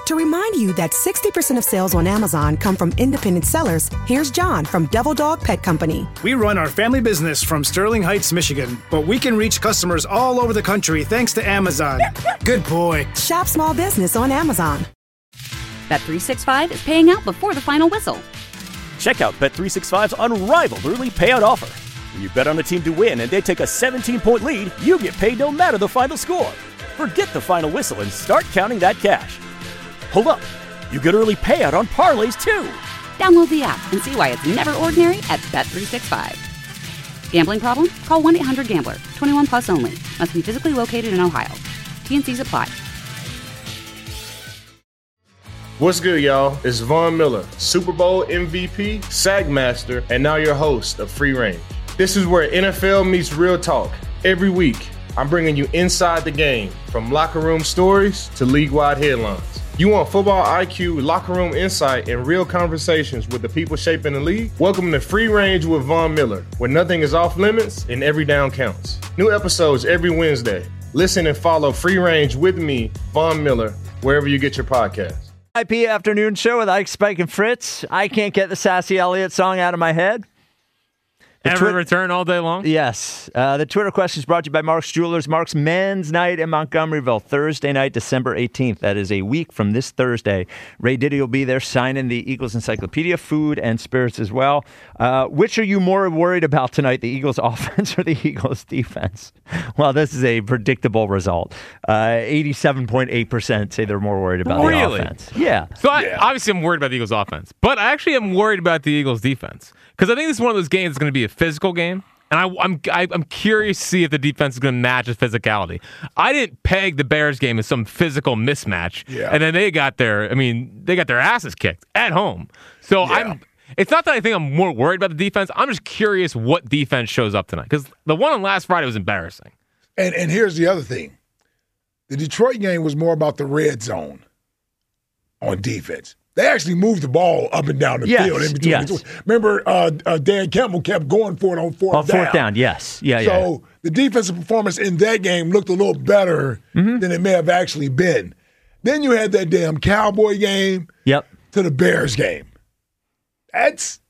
To remind you that 60% of sales on Amazon come from independent sellers, here's John from Devil Dog Pet Company. We run our family business from Sterling Heights, Michigan, but we can reach customers all over the country thanks to Amazon. Good boy. Shop small business on Amazon. Bet365 is paying out before the final whistle. Check out Bet365's unrivaled early payout offer. When you bet on a team to win and they take a 17-point lead, you get paid no matter the final score. Forget the final whistle and start counting that cash. Hold up. You get early payout on parlays, too. Download the app and see why it's never ordinary at Bet365. Gambling problem? Call 1-800-GAMBLER. 21 plus only. Must be physically located in Ohio. T&Cs apply. What's good, y'all? It's Von Miller, Super Bowl MVP, Sack Master, and now your host of Free Range. This is where NFL meets real talk. Every week, I'm bringing you inside the game, from locker room stories to league-wide headlines. You want football IQ, locker room insight, and real conversations with the people shaping the league? Welcome to Free Range with Von Miller, where nothing is off limits and every down counts. New episodes every Wednesday. Listen and follow Free Range with me, Von Miller, wherever you get your podcasts. IP Afternoon Show with Ike, Spike, and Fritz. I can't get the Sassy Elliott song out of my head. Ever return all day long? Yes. The Twitter question is brought to you by Mark's Jewelers. Mark's Men's Night in Montgomeryville, Thursday night, December 18th. That is a week from this Thursday. Ray Diddy will be there signing the Eagles Encyclopedia, food and spirits as well. Which are you more worried about tonight, the Eagles offense or the Eagles defense? Well, this is a predictable result. 87.8% say they're more worried about the offense. Yeah. So obviously I'm worried about the Eagles offense, but I actually am worried about the Eagles defense because I think this is one of those games that's going to be a physical game, and I'm curious to see if the defense is going to match the physicality. I didn't peg the Bears game as some physical mismatch, and then they got their asses kicked at home. So it's not that I think I'm more worried about the defense. I'm just curious what defense shows up tonight because the one on last Friday was embarrassing. And here's the other thing: the Detroit game was more about the red zone on defense. They actually moved the ball up and down the field in between. Yes. Remember, Dan Campbell kept going for it on fourth down. Fourth down, yes. So the defensive performance in that game looked a little better than it may have actually been. Then you had that damn Cowboy game to the Bears game. That's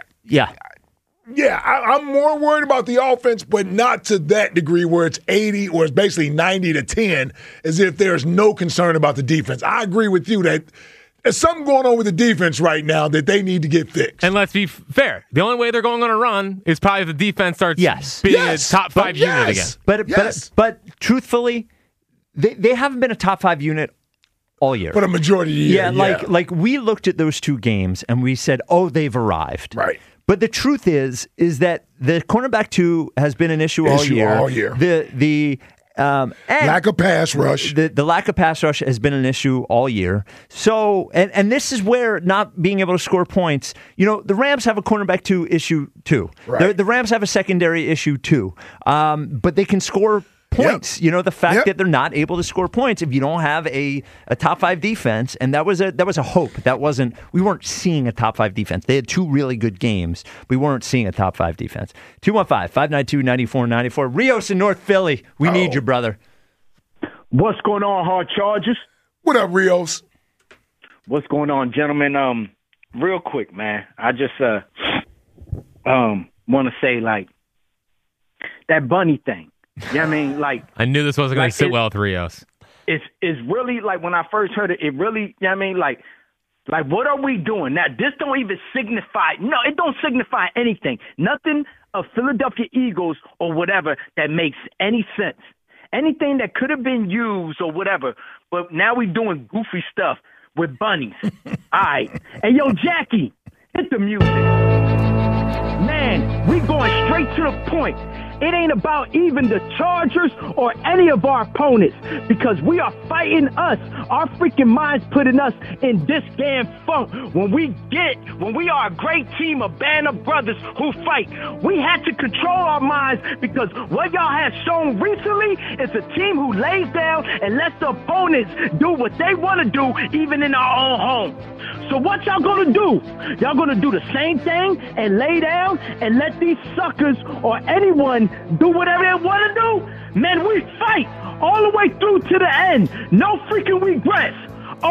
I'm more worried about the offense, but not to that degree where it's 80 or it's basically 90-10, as if there's no concern about the defense. I agree with you that there's something going on with the defense right now that they need to get fixed. And let's be fair. The only way they're going on a run is probably if the defense starts being a top 5 unit again. But truthfully, they haven't been a top 5 unit all year. For the majority of the year. Like we looked at those two games and we said, oh, they've arrived. Right. But the truth is that the cornerback 2 has been an issue all year. The lack of pass rush. The lack of pass rush has been an issue all year. So, and this is where not being able to score points, the Rams have a cornerback 2 issue too. Right. The Rams have a secondary issue too. But they can score points. The fact that they're not able to score points if you don't have a top 5 defense, and that was a hope. We weren't seeing a top 5 defense. They had 2 really good games. We weren't seeing a top 5 defense. 215-592-9494. Rios in North Philly. We need you, brother. What's going on, Hard Chargers? What up, Rios? What's going on, gentlemen? Real quick, man. I just want to say, that bunny thing. Yeah, I mean, I knew this wasn't going to sit well with Rios. It's really when I first heard it. It really, what are we doing now? This don't even signify. No, it don't signify anything. Nothing of Philadelphia Eagles or whatever that makes any sense. Anything that could have been used or whatever, but now we doing goofy stuff with bunnies. All right, hey yo, Jackie, hit the music. Man, we going straight to the point. It ain't about even the Chargers or any of our opponents because we are fighting us. Our freaking minds putting us in this damn funk. When we are a great team, a band of brothers who fight, we had to control our minds because what y'all have shown recently is a team who lays down and lets the opponents do what they want to do even in our own home. So what y'all gonna do? Y'all gonna do the same thing and lay down and let these suckers or anyone do whatever they want to do? Man, we fight all the way through to the end. No freaking regrets. Oh,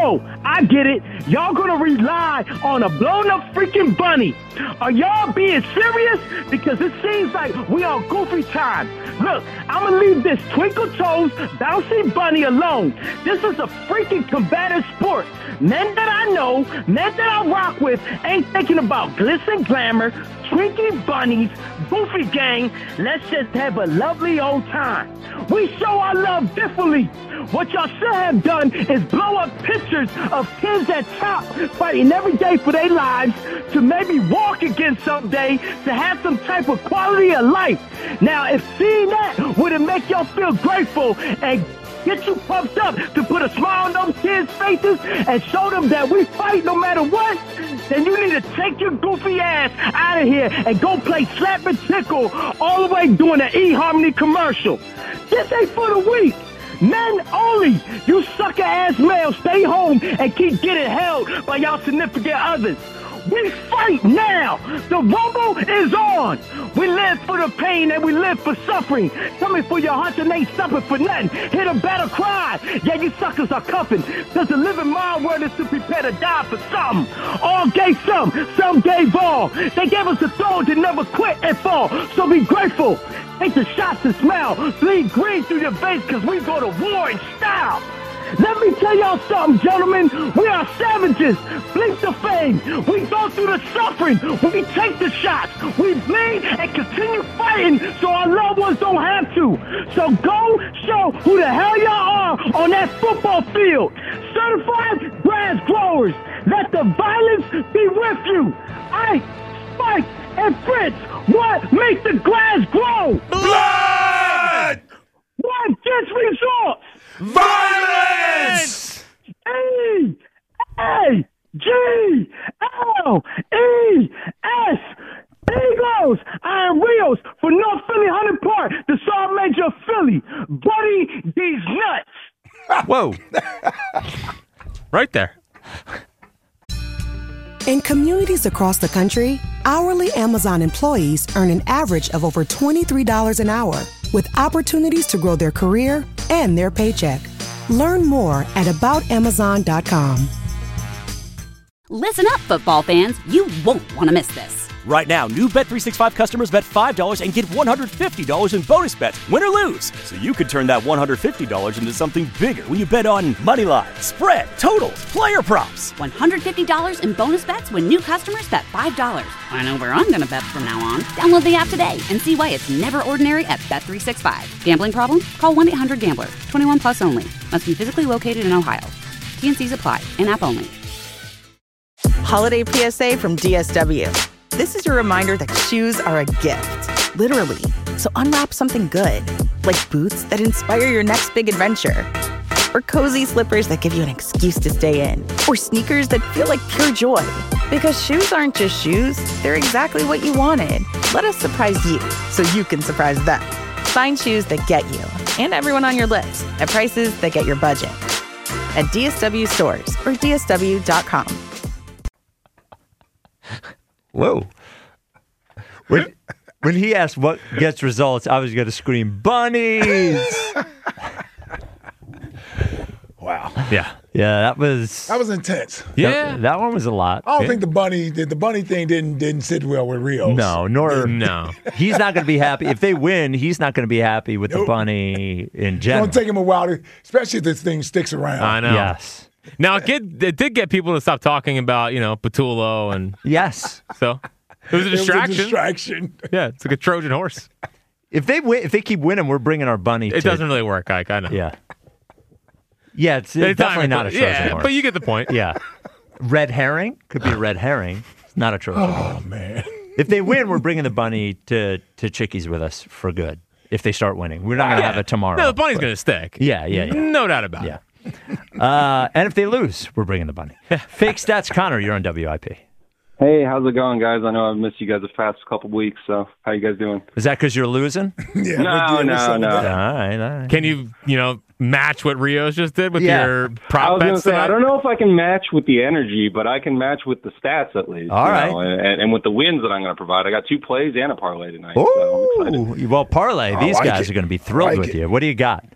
I get it. Y'all gonna rely on a blown up freaking bunny. Are y'all being serious? Because it seems like we on goofy time. Look, I'm gonna leave this twinkle toes, bouncy bunny alone. This is a freaking combative sport. Men that I know, men that I rock with, ain't thinking about glitz and glamour, Twinkie bunnies, goofy gang. Let's just have a lovely old time. We show our love differently. What y'all should have done is blow up pictures of kids at top fighting every day for their lives to maybe walk again someday to have some type of quality of life. Now, if seeing that would make y'all feel grateful and get you pumped up to put a smile on those kids' faces and show them that we fight no matter what, then you need to take your goofy ass out of here and go play Slap and Tickle all the way doing an eHarmony commercial. This ain't for the weak. Men only. You sucker-ass males, stay home and keep getting held by y'all significant others. We fight now. The rumble is on. We live for the pain and we live for suffering. Coming for your hunch and ain't stopping for nothing. Hit a better cry. Yeah, you suckers are cuffing. Cause the living mind word is to prepare to die for something. All gave some gave all. They gave us a throne to never quit and fall. So be grateful. Take the shots and smile. Bleed green through your veins cause we go to war in style. Let me tell y'all something, gentlemen. We are savages. Blink the fame. We go through the suffering. We take the shots. We bleed and continue fighting so our loved ones don't have to. So go show who the hell y'all are on that football field. Certified grass growers. Let the violence be with you. Ike, Spike, and Fritz. What makes the grass grow? Blood! What gets results? Violence! E-A-G-L-E-S. Eagles! I am Rios for North Philly, 100 Park, the Sergeant Major of Philly. Buddy, these nuts. Whoa. Right there. In communities across the country, hourly Amazon employees earn an average of over $23 an hour, with opportunities to grow their career and their paycheck. Learn more at aboutamazon.com. Listen up, football fans. You won't want to miss this. Right now, new Bet365 customers bet $5 and get $150 in bonus bets, win or lose. So you could turn that $150 into something bigger when you bet on money line, spread, totals, player props. $150 in bonus bets when new customers bet $5. I know where I'm going to bet from now on. Download the app today and see why it's never ordinary at Bet365. Gambling problem? Call 1-800-GAMBLER. 21 plus only. Must be physically located in Ohio. T&Cs apply. In-app only. Holiday PSA from DSW. This is your reminder that shoes are a gift, literally. So unwrap something good, like boots that inspire your next big adventure, or cozy slippers that give you an excuse to stay in, or sneakers that feel like pure joy. Because shoes aren't just shoes, they're exactly what you wanted. Let us surprise you so you can surprise them. Find shoes that get you and everyone on your list at prices that get your budget. At DSW stores or DSW.com. Whoa. When he asked what gets results, I was going to scream, bunnies! Wow. Yeah. Yeah, that was intense. Yeah. That one was a lot. I don't think the bunny thing didn't sit well with Rios. No. He's not going to be happy. If they win, he's not going to be happy with the bunny in general. It's going to take him a while, especially if this thing sticks around. I know. Yes. Now, it did get people to stop talking about, Patullo and... Yes. So, it was a distraction. Yeah, it's like a Trojan horse. If they keep winning, we're bringing our bunny It doesn't really work, Ike, I know. Yeah. Yeah, it's definitely not a Trojan horse. But you get the point. Yeah. Red herring? Could be a red herring. It's not a Trojan horse. Oh, man. If they win, we're bringing the bunny to Chickies with us for good. If they start winning. We're not going to have it tomorrow. No, the bunny's going to stick. Yeah. No doubt about it. Yeah. And if they lose, we're bringing the bunny. Fake Stats Connor, you're on WIP. Hey, how's it going, guys? I know I've missed you guys the past couple weeks, so how you guys doing? Is that because you're losing? No. All right. Can you, match what Rios just did with your prop I was going to bets say, tonight? I don't know if I can match with the energy, but I can match with the stats at least. All right. And with the wins that I'm going to provide. I got 2 plays and a parlay tonight. Oh, so I'm excited. well, parlay. These guys are going to be thrilled with you. What do you got?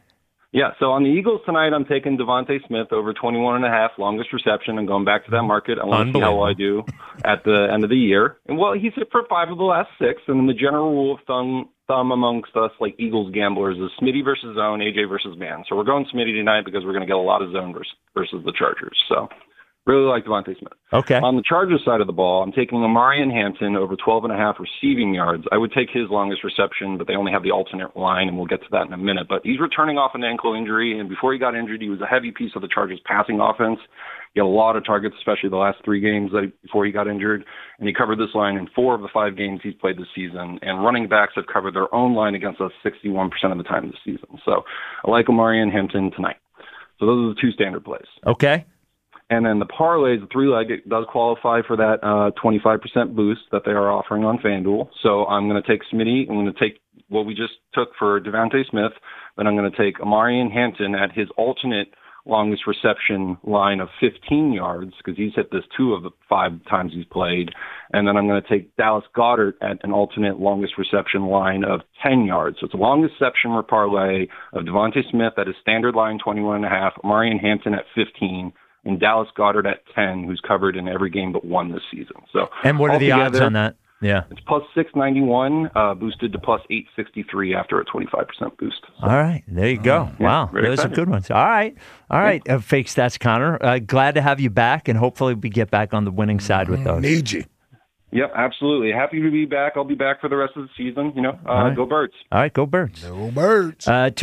Yeah, so on the Eagles tonight, I'm taking Devontae Smith over 21.5, longest reception, and going back to that market. I want to see how well I do at the end of the year. And, well, he's hit for 5 of the last 6, and then the general rule of thumb amongst us, like Eagles gamblers, is Smitty versus zone, AJ versus man. So we're going Smitty tonight because we're going to get a lot of zone versus the Chargers. So really like Devontae Smith. Okay. On the Chargers side of the ball, I'm taking Amarian Hampton over 12.5 receiving yards. I would take his longest reception, but they only have the alternate line, and we'll get to that in a minute. But he's returning off an ankle injury, and before he got injured, he was a heavy piece of the Chargers' passing offense. He had a lot of targets, especially the last 3 games before he got injured, and he covered this line in 4 of the 5 games he's played this season. And running backs have covered their own line against us 61% of the time this season. So I like Amarian Hampton tonight. So those are the 2 standard plays. Okay. And then the parlays, the 3-leg, it does qualify for that 25% boost that they are offering on FanDuel. So I'm going to take Smitty. I'm going to take what we just took for Devontae Smith. Then I'm going to take Amarian Hampton at his alternate longest reception line of 15 yards because he's hit this 2 of the 5 times he's played. And then I'm going to take Dallas Goedert at an alternate longest reception line of 10 yards. So it's a long reception parlay of Devontae Smith at his standard line, 21.5, Amarian Hampton at 15, and Dallas Goedert at 10, who's covered in every game but 1 this season. So, and what are the odds on that? Yeah, it's plus 691, boosted to plus 863 after a 25% boost. So, all right, there you go. Wow, those are good ones. All right, Fake Stats Connor. Glad to have you back, and hopefully we get back on the winning side with those. Need you. Yep, absolutely. Happy to be back. I'll be back for the rest of the season. Right. Go Birds. All right, go Birds. Go Birds.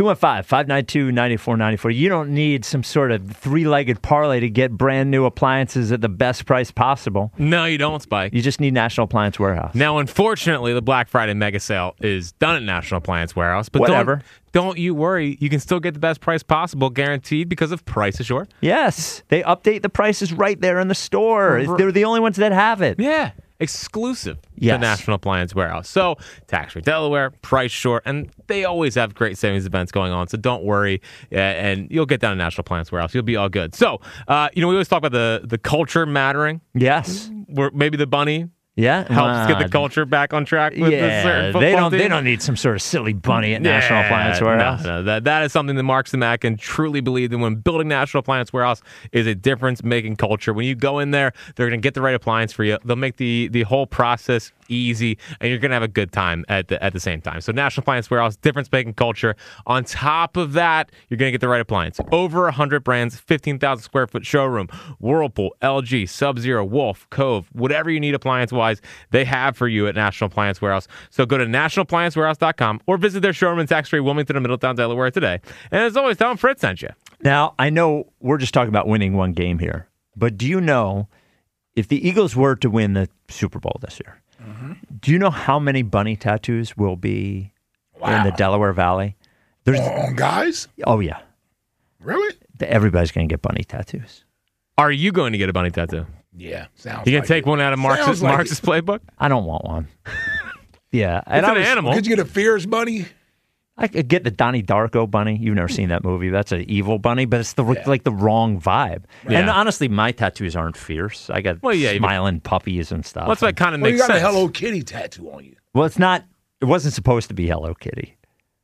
215-592-9494. You don't need some sort of 3-legged parlay to get brand new appliances at the best price possible. No, you don't, Spike. You just need National Appliance Warehouse. Now, unfortunately, the Black Friday mega sale is done at National Appliance Warehouse. But whatever. Don't you worry. You can still get the best price possible, guaranteed, because of Price Assure. Yes. They update the prices right there in the store. They're the only ones that have it. Yeah. Exclusive to National Appliance Warehouse. So, tax-free Delaware, Price Short, and they always have great savings events going on. So don't worry, and you'll get down to National Appliance Warehouse. You'll be all good. So, we always talk about the culture mattering. Yes. Maybe the bunny. Yeah, helps get the culture back on track with the certain football team. They don't need some sort of silly bunny at National Appliance Warehouse. No, that is something that Marks and Mack and truly believe in when building National Appliance Warehouse is a difference-making culture. When you go in there, they're going to get the right appliance for you. They'll make the whole process easy, and you're going to have a good time at the same time. So National Appliance Warehouse, difference-making culture. On top of that, you're going to get the right appliance. Over 100 brands, 15,000 square foot showroom, Whirlpool, LG, Sub-Zero, Wolf, Cove, whatever you need appliance-wise, they have for you at National Appliance Warehouse. So go to nationalappliancewarehouse.com or visit their showroom in Sac Street, Wilmington, and Middletown, Delaware today. And as always, tell them Fritz sent you. Now, I know we're just talking about winning one game here, but do you know if the Eagles were to win the Super Bowl this year, do you know how many bunny tattoos will be in the Delaware Valley? On guys? Oh, yeah. Really? Everybody's going to get bunny tattoos. Are you going to get a bunny tattoo? Yeah. Sounds You going to take one out of Marx's playbook? I don't want one. Yeah. It's an animal. Could you get a fierce bunny? I could get the Donnie Darko bunny. You've never seen that movie. That's an evil bunny, but it's like the wrong vibe. Yeah. And honestly, my tattoos aren't fierce. I got smiling puppies and stuff. That's what kind of makes sense. You got a Hello Kitty tattoo on you. Well, it's not. It wasn't supposed to be Hello Kitty.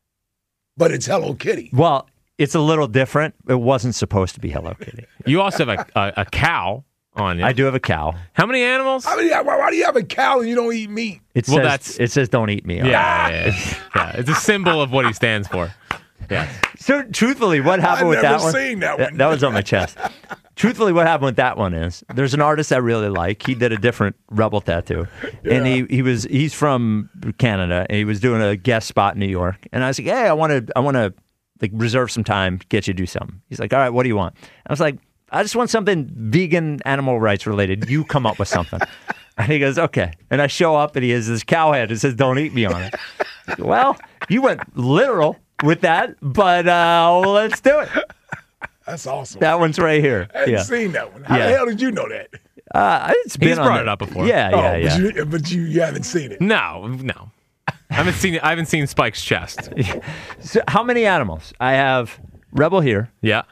But it's Hello Kitty. Well, it's a little different. It wasn't supposed to be Hello Kitty. You also have a cow on you. I do have a cow. How many animals? Why do you have a cow and you don't eat meat? It says don't eat me. Yeah. It's a symbol of what he stands for. Yeah. So truthfully, what happened with that one? I've never seen that one. That was on my chest. Truthfully, what happened with that one is there's an artist I really like. He did a different rebel tattoo, and he's from Canada, and he was doing a guest spot in New York. And I was like, hey, I want to like reserve some time to get you to do something. He's like, all right, what do you want? I was like, I just want something vegan, animal rights related. You come up with something. And he goes, okay. And I show up, and he has this cow head. It says, don't eat me on it. Well, you went literal with that, but let's do it. That's awesome. That one's right here. I hadn't seen that one. How the hell did you know that? It's been He's brought it up before. Yeah. But you haven't seen it. No. I haven't seen Spike's chest. So how many animals? I have Rebel here. Yeah.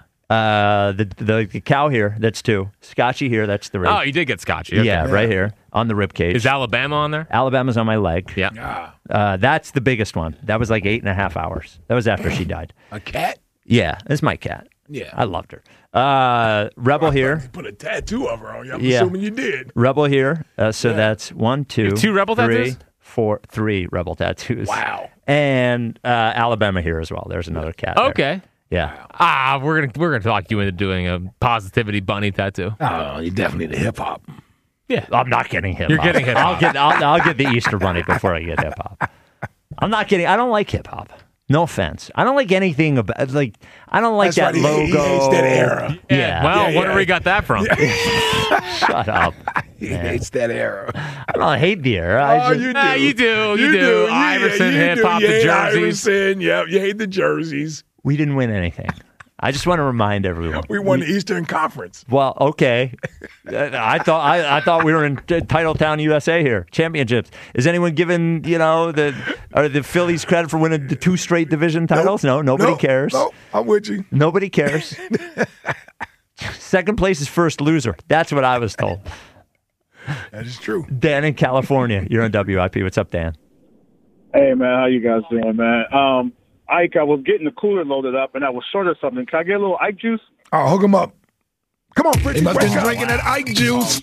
The cow here, that's 2. Scotchy here, that's 3. Oh, you did get Scotchy. Okay. Yeah, right here on the rib cage. Is Alabama on there? Alabama's on my leg. Yeah. That's the biggest one. That was like 8.5 hours. That was after she died. A cat? Yeah, it's my cat. Yeah. I loved her. Rebel here. You put a tattoo of her on you. I'm Yeah. assuming you did. Rebel here. So that's 1, 2, Two Rebel 3, tattoos? 4, 3 Rebel tattoos. Wow. And Alabama here as well. There's another cat. there. Okay. Yeah. We're gonna talk you into doing a positivity bunny tattoo. Oh, you definitely need hip hop. Yeah. I'm not getting hip hop. You're getting hip hop. I'll get the Easter Bunny before I get hip hop. I'm not kidding. I don't like hip hop. No offense. I don't like anything about I don't like That's that right. logo. He hates that era. Yeah. Well, where do we got that from? Shut up. He hates that era. I don't hate the era. You do. You do. Iverson, hip hop, the jerseys. Iverson, yeah. You hate the jerseys. We didn't win anything. I just want to remind everyone. We won the Eastern Conference. Well, okay. I thought we were in Titletown, USA here. Championships. Is anyone giving the Phillies credit for winning the 2 straight division titles? No, nobody cares. No, I'm with you. Nobody cares. Second place is first loser. That's what I was told. That is true. Dan in California. You're on WIP. What's up, Dan? Hey, man. How you guys doing, man? Ike, I was getting the cooler loaded up, and I was short of something. Can I get a little Ike juice? Oh, hook him up. Come on, Fritzy. He must have been drinking that Ike juice.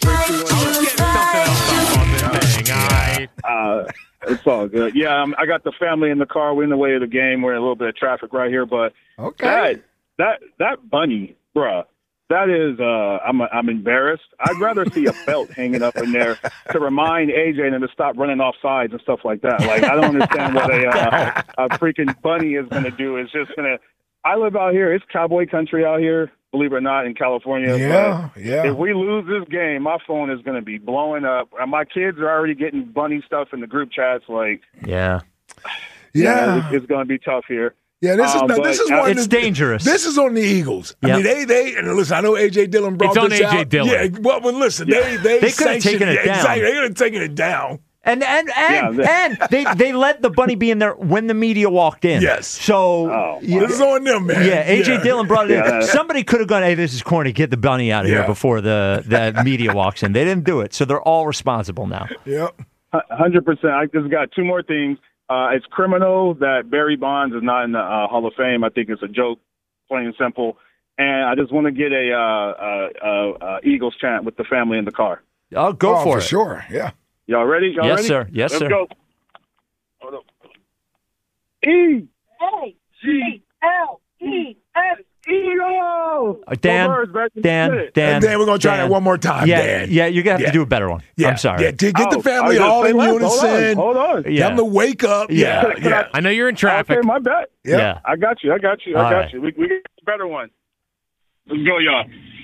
It's all good. Yeah, I got the family in the car. We're in the way of the game. We're in a little bit of traffic right here, but that bunny, bruh, that is, I'm embarrassed. I'd rather see a belt hanging up in there to remind AJ than to stop running off sides and stuff like that. Like, I don't understand what a freaking bunny is going to do. It's just going to, I live out here. It's cowboy country out here, believe it or not, in California. Yeah. If we lose this game, my phone is going to be blowing up. And my kids are already getting bunny stuff in the group chats. Like, yeah. It's going to be tough here. Yeah, this is one. It's dangerous. This is on the Eagles. Yep. I mean, they and listen. I know AJ Dillon brought it's this on AJ out. Dillon. Yeah, well, but listen, they could have taken it down. Exactly, they could have taken it down. And they let the bunny be in there when the media walked in. Yes. So this is on them, man. Yeah, AJ Dillon brought it in. Somebody could have gone, hey, this is corny. Get the bunny out of here before the media walks in. They didn't do it, so they're all responsible now. Yep. 100%. I just got 2 more things. It's criminal that Barry Bonds is not in the Hall of Fame. I think it's a joke, plain and simple. And I just want to get a Eagles chant with the family in the car. Oh, go for it. For sure, yeah. Y'all ready? Y'all yes, ready? Sir. Yes, Let's sir. Go. Hold up. E-A-G-L-E-S Eagles! Dan, we're going to try that one more time, Dan. Yeah, you're going to have to do a better one. Yeah, I'm sorry. Yeah, to get the family all in unison. Hold on. Tell them to wake up. Yeah. I know you're in traffic. Okay, my bad. Yeah. I got you. All right. We get a better one. Let's go, y'all.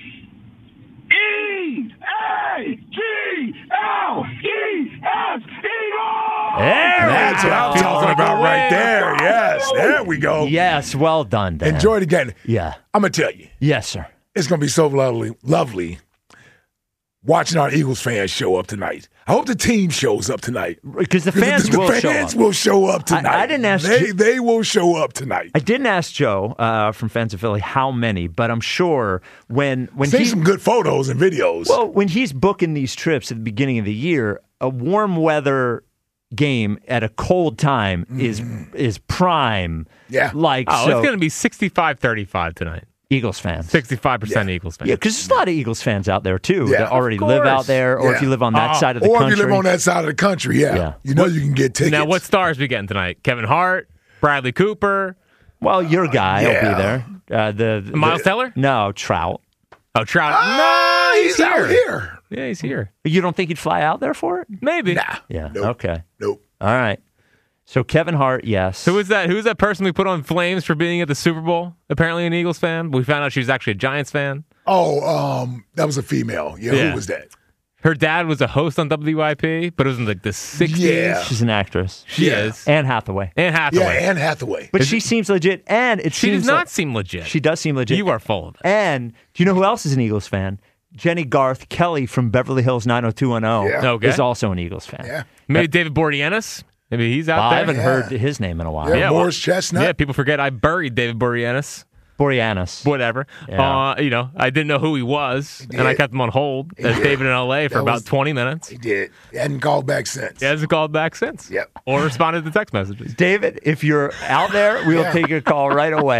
E-A-G-L-E-S Eagles! That's what I'm talking about right there. Yes, there we go. Yes, well done, Dan. Enjoy it again. Yeah. I'm going to tell you. Yes, sir. It's going to be so lovely watching our Eagles fans show up tonight. I hope the team shows up tonight. Because the fans will show up. The fans will show up tonight. I didn't ask they will show up tonight. I didn't ask Joe from Fans of Philly how many, but I'm sure when see some good photos and videos. Well, when he's booking these trips at the beginning of the year, a warm weather game at a cold time is prime. Yeah. It's going to be 65-35 tonight. Eagles fans. 65% Eagles fans. Yeah, because there's a lot of Eagles fans out there, too, that already live out there, or if you live on that side of the country. Or if you live on that side of the country, you know you can get tickets. Now, what stars we getting tonight? Kevin Hart, Bradley Cooper. Well, your guy will be there. Miles Teller? No, Trout. Oh, Trout. No, he's out here. Yeah, he's here. You don't think he'd fly out there for it? Maybe. Nah. Yeah. Nope. Okay. Nope. All right. So Kevin Hart, yes. Who is that? Who's that person we put on flames for being at the Super Bowl? Apparently an Eagles fan. We found out she was actually a Giants fan. Oh, that was a female. Yeah, who was that? Her dad was a host on WIP, but it was in like the 60s. Yeah. She's an actress. She is. Anne Hathaway. Yeah, Anne Hathaway. But she seems legit, and she does not seem legit. She does seem legit. You are full of it. And do you know who else is an Eagles fan? Jenny Garth Kelly from Beverly Hills 90210 is also an Eagles fan. Yeah. Maybe David Bordianis. Maybe he's out there. I haven't heard his name in a while. Yeah, Morris Chestnut. Yeah, people forget I buried David Bordianis. Whatever. Yeah. I didn't know who he was, and I kept him on hold as David in L.A. for about 20 minutes. He did. He hadn't called back since. He hasn't called back since. Yep. Or responded to text messages. David, if you're out there, we'll take your call right away.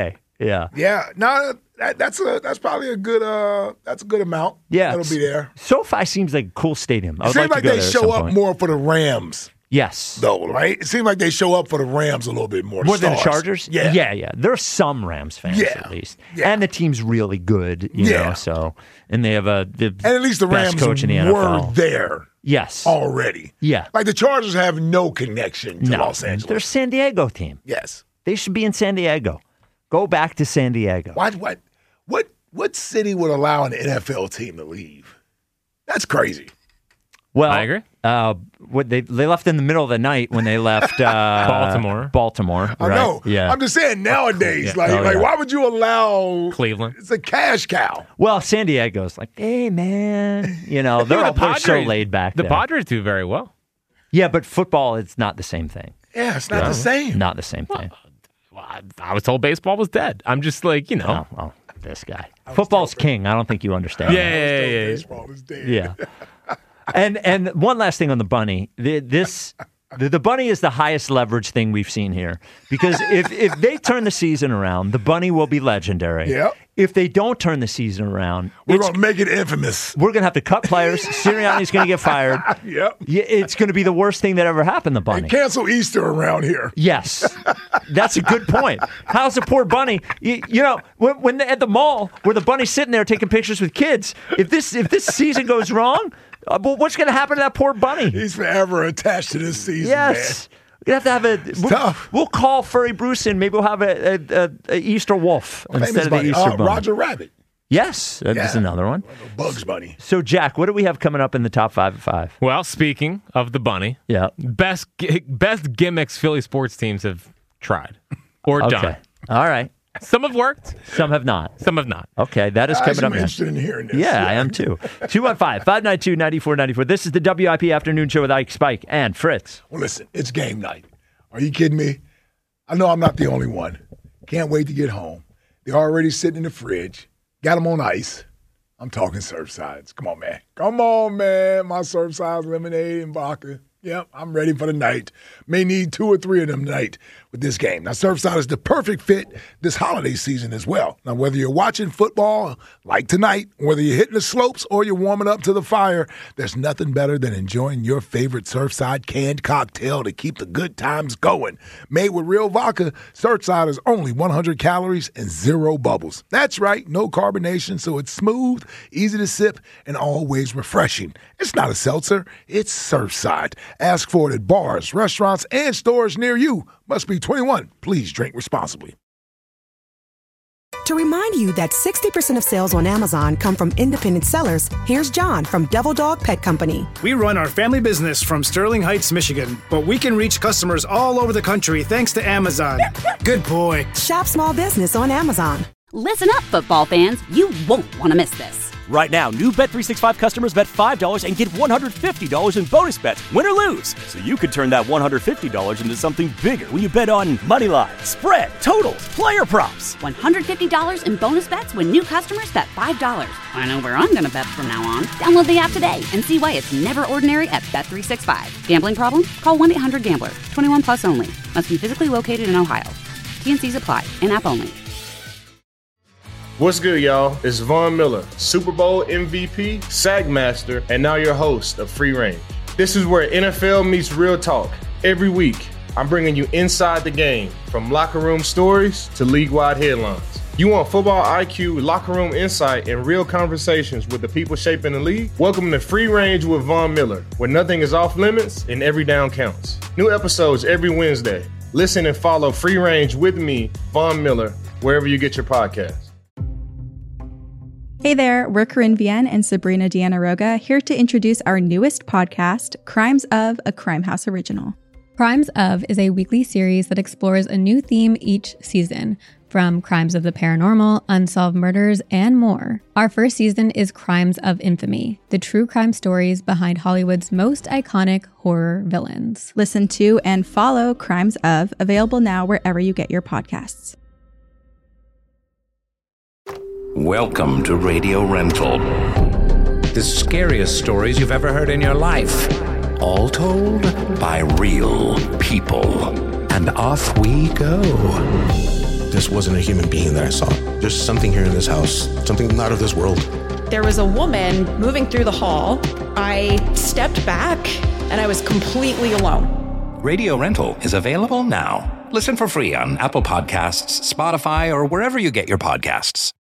Yeah. Yeah. No, that's probably a good amount. Yeah. That'll be there. SoFi seems like a cool stadium. I It would seems like to go they there at show some up point. more for the Rams. Yes. Though, right? It seems like they show up for the Rams a little bit more. More than the Stars. Chargers? Yeah. Yeah. There are some Rams fans at least. Yeah. And the team's really good, you know, so. And they have the And at least the best Rams coach in the were NFL. there. Yes. Already. Yeah. Like the Chargers have no connection to Los Angeles. They're a San Diego team. Yes. They should be in San Diego. Go back to San Diego. What city would allow an NFL team to leave? That's crazy. Well, I agree. What they left in the middle of the night when they left Baltimore. I right? know. Yeah. I'm just saying nowadays, Yeah. why would you allow Cleveland? It's a cash cow. Well, San Diego's like, hey man, they're all so laid back. The there. Padres do very well. Yeah, but football, it's not the same thing. Yeah, it's not the same. Not the same thing. I was told baseball was dead. I'm just like, Oh, this guy. Football's king. I don't think you understand. Yeah. Baseball is dead. Yeah. And one last thing on the bunny. The bunny is the highest leverage thing we've seen here. Because if they turn the season around, the bunny will be legendary. Yep. If they don't turn the season around, We're going to make it infamous. we're going to have to cut players. Sirianni's going to get fired. Yep. It's going to be the worst thing that ever happened to Bunny. And cancel Easter around here. Yes, that's a good point. How's the poor bunny? When at the mall where the bunny's sitting there taking pictures with kids, if this season goes wrong, well, what's going to happen to that poor bunny? He's forever attached to this season. Yes. Man. We're going to have to have we'll call Furry Bruce in. Maybe we'll have a Easter wolf instead of the Easter bunny. Roger Rabbit. Yes, that's another one. Bugs Bunny. So, Jack, what do we have coming up in the top 5 at 5? Well, speaking of the bunny, best gimmicks Philly sports teams have tried or done. All right. Some have worked. Some have not. Okay, that is coming up. I'm interested in hearing this. Yeah, I am too. 215-592-9494. This is the WIP Afternoon Show with Ike, Spike, and Fritz. Well, listen, it's game night. Are you kidding me? I know I'm not the only one. Can't wait to get home. They're already sitting in the fridge. Got them on ice. I'm talking Surfsides. Come on, man. My Surfsides lemonade and vodka. Yep, I'm ready for the night. May need 2 or 3 of them tonight with this game. Now, Surfside is the perfect fit this holiday season as well. Now, whether you're watching football like tonight, whether you're hitting the slopes or you're warming up to the fire, there's nothing better than enjoying your favorite Surfside canned cocktail to keep the good times going. Made with real vodka, Surfside is only 100 calories and 0 bubbles. That's right, no carbonation, so it's smooth, easy to sip, and always refreshing. It's not a seltzer, it's Surfside. Ask for it at bars, restaurants, and stores near you. Must be 21. Please drink responsibly. To remind you that 60% of sales on Amazon come from independent sellers, here's John from Devil Dog Pet Company. We run our family business from Sterling Heights, Michigan, but we can reach customers all over the country thanks to Amazon. Good boy. Shop small business on Amazon. Listen up, football fans. You won't want to miss this. Right now, new Bet365 customers bet $5 and get $150 in bonus bets, win or lose. So you could turn that $150 into something bigger when you bet on money line, spread, totals, player props. $150 in bonus bets when new customers bet $5. I know where I'm going to bet from now on. Download the app today and see why it's never ordinary at Bet365. Gambling problem? Call 1-800-GAMBLER. 21 plus only. Must be physically located in Ohio. T&Cs apply. In-app only. What's good, y'all? It's Von Miller, Super Bowl MVP, SAG Master, and now your host of Free Range. This is where NFL meets real talk. Every week, I'm bringing you inside the game, from locker room stories to league-wide headlines. You want football IQ, locker room insight, and real conversations with the people shaping the league? Welcome to Free Range with Von Miller, where nothing is off limits and every down counts. New episodes every Wednesday. Listen and follow Free Range with me, Von Miller, wherever you get your podcasts. Hey there, we're Corinne Vienne and Sabrina Deanna Roga, here to introduce our newest podcast, Crimes of, a Crime House original. Crimes of is a weekly series that explores a new theme each season, from crimes of the paranormal, unsolved murders, and more. Our first season is Crimes of Infamy, the true crime stories behind Hollywood's most iconic horror villains. Listen to and follow Crimes of, available now wherever you get your podcasts. Welcome to Radio Rental. The scariest stories you've ever heard in your life. All told by real people. And off we go. this wasn't a human being that I saw. There's something here in this house, something not of this world. There was a woman moving through the hall. I stepped back and I was completely alone. Radio Rental is available now. Listen for free on Apple Podcasts, Spotify, or wherever you get your podcasts.